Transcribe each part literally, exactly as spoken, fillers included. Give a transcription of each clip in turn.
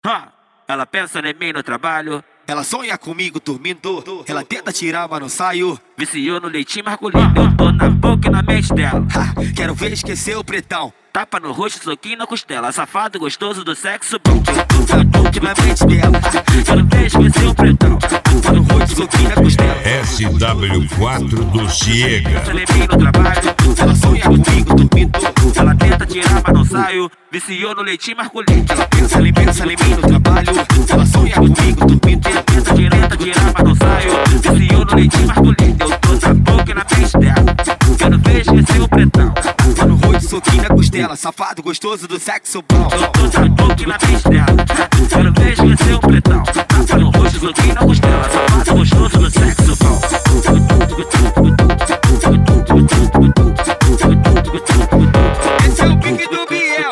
Ha! Ela pensa em mim no trabalho. Ela sonha comigo dormindo. Ela tenta tirar, mas não saio. Viciou no leitinho masculino. Eu tô na boca e na mente dela. Ha, quero ver esquecer o pretão. Tapa no rosto, soquinho na costela. Safado gostoso do sexo bom. Na boca e na mente dela. Quero ver esquecer o pretão. Tapa no rosto, soquinho na costela. S W quatro do Ciega. Pensa em mim no trabalho. Ela sonha comigo dormindo. Ela tenta tirar, mas não saio. Viciou no leitinho masculino. Ela pensa, ela pensa em mim no trabalho. Ela sonha comigo dormindo. Tenta tirar, tenta tirar, mas não saio. Viciou no leitinho masculino. Eu tô na boca e na mente dela. Quero ver esquecer o pretão. Tapa no rosto, soquinho na costela. Safado gostoso do sexo bom. Eu tô na boca e na mente dela. Quero ver esquecer o pretão. Tapa no rosto, soquinho na costela. Safado gostoso do sexo bom. Esse é o pique do Biel.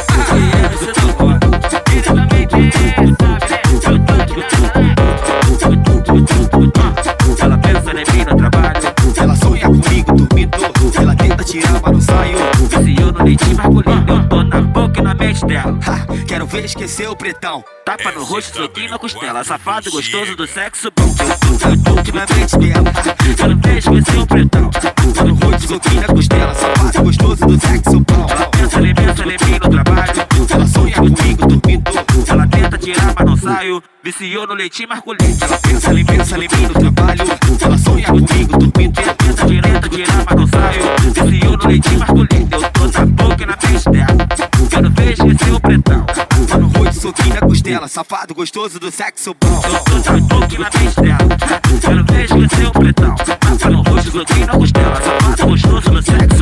Ela pensa em mim no trabalho. Ela sonha comigo dormindo. Ela tenta tirar, mas não saio. Viciou no leitinho masculino. Eu tô na boca e na mente dela. Ha, quero ver esquecer o pretão. Tapa no rosto, soquinho na costela. Safado gostoso do sexo bom. Na boca e na mente dela. Quero ver esquecer o pretão. Tapa no rosto, soquinho na costela. Safado gostoso do sexo bom. Ela pensa em pensa em mim no trabalho. Ela sonha comigo dormindo. Ela tenta tirar, mas não saio. Viciou no leitinho masculino. Ela pensa, ela pensa em mim no trabalho. Ela sonha comigo dormindo. Tenta tirar, tenta tirar, mas não saio. Viciou no leitinho masculino. Eu tô na boca e na mente dela. Quero ver esquecer o pretão. Tapa no rosto, soquinho na costela. Safado gostoso do sexo bom. Eu tô na boca e na mente dela. Quero ver esquecer o pretão. Tapa no rosto, soquinho na costela. Safado gostoso do sexo